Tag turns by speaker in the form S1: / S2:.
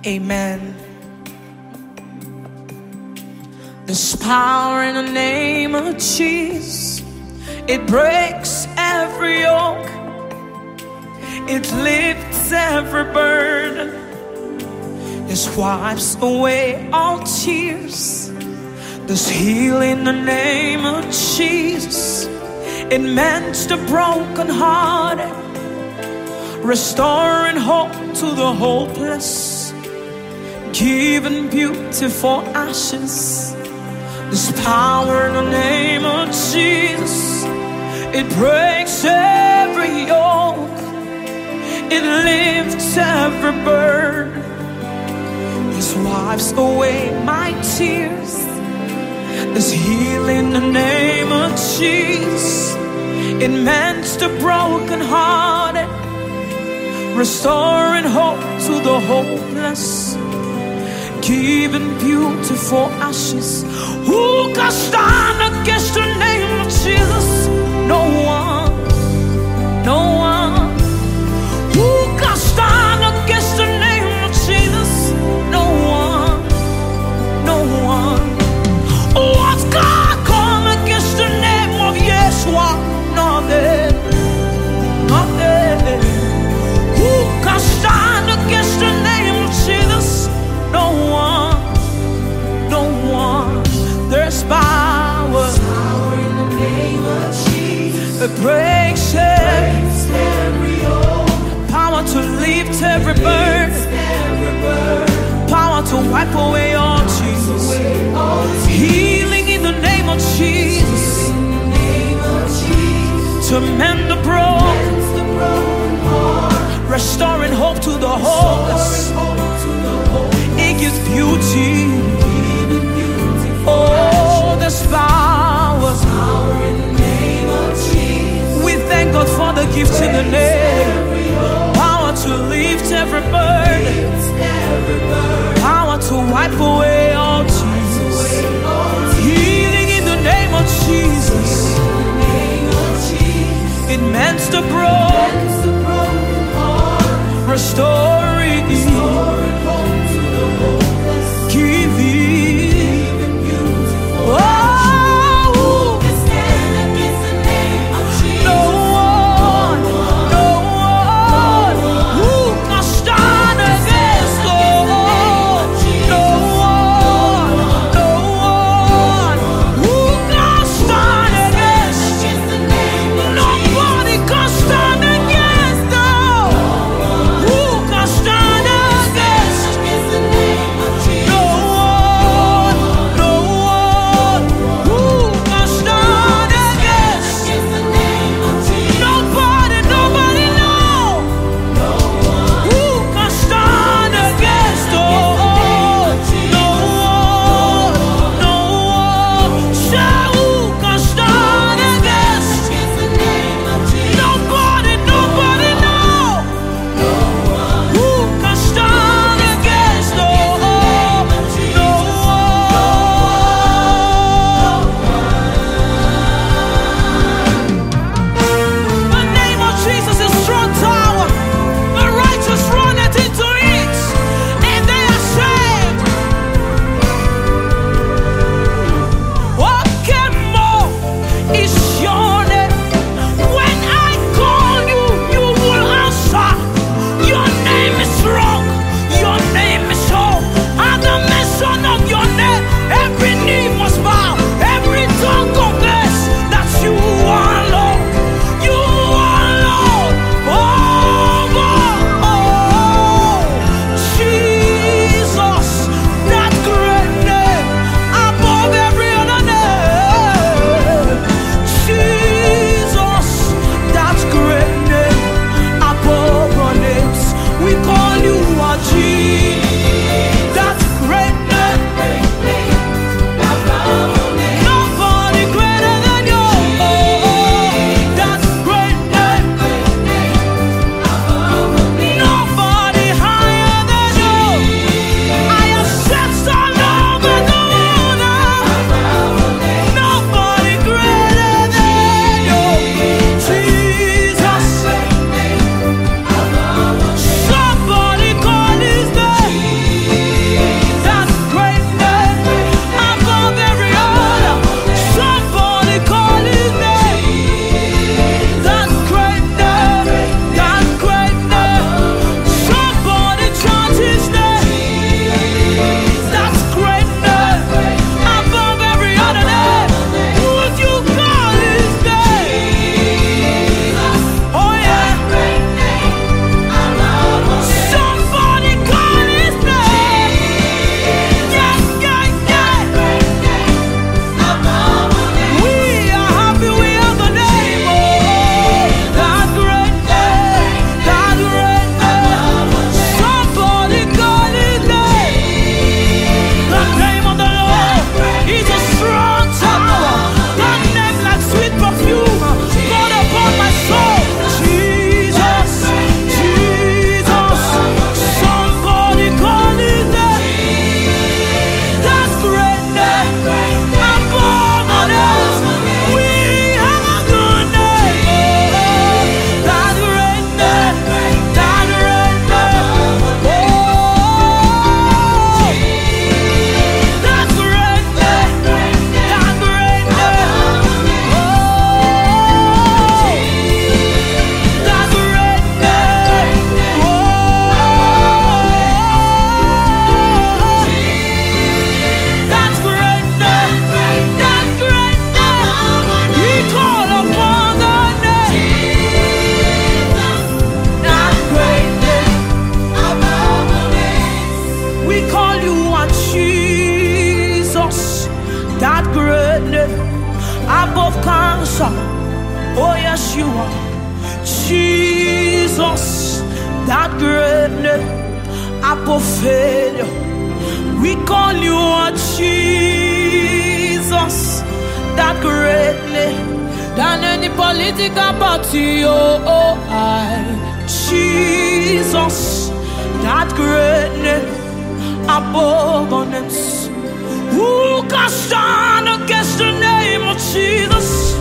S1: Amen. There's power in the name of Jesus. It breaks every yoke. It lifts every burden. This wipes away all tears. There's healing in the name of Jesus. It mends the broken hearted, restoring hope to the hopeless, giving beauty for ashes. There's power in the name of Jesus. It breaks every yoke. It lifts every burden. It wipes away my tears. There's healing in the name of Jesus. It mends the broken hearted, restoring hope to the hopeless, giving beauty for ashes. Who can stand against the name of Jesus? No one, no one. Who can stand against the name of Jesus? No one, no one. What's God come against the name of Yeshua? Nothing, nothing. Who can stand against the name of Jesus? No one, no one. There's power in the name of Jesus. It breaks every yoke. Power to lift every burden. Power to wipe away all tears. Healing in the name of Jesus. To mend the broken, restoring hope to the hopeless. It gives beauty. Oh, there's power in the name of Jesus. We thank God for the gift in the name. Power to lift every burden. Power to wipe away all tears. Healing in the name of Jesus. It mends the broken, restoring hope to the hopeless, giving beautiful. Oh, who can stand against the name of Jesus? No one, no one. Who can stand against the Lord? No one, no one. Who can stand against the name of Jesus? Nobody can stand against the Who can stand that great name above failure. We call you Jesus, that great name than any political party. Oh, Jesus, that great name above all names. Who can stand against the name of Jesus?